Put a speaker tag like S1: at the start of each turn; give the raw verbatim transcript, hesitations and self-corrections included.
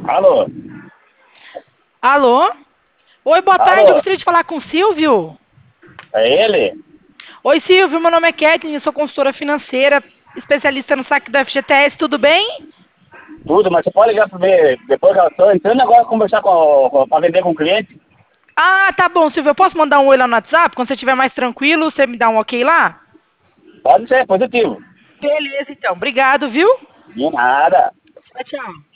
S1: Alô?
S2: Alô? Oi, boa tarde, eu
S1: Alô?
S2: gostaria de falar com o Silvio.
S1: É ele?
S2: Oi, Silvio, meu nome é Kathleen, eu sou consultora financeira, especialista no saque da F G T S, tudo bem?
S1: Tudo, mas você pode ligar pra ver depois que eu tô entrando agora conversar com, com pra vender com o cliente?
S2: Ah, tá bom, Silvio, eu posso mandar um oi lá no WhatsApp? Quando você estiver mais tranquilo, você me dá um ok lá?
S1: Pode ser, positivo.
S2: Beleza, então. Obrigado, viu?
S1: De nada.
S2: Tchau, tchau.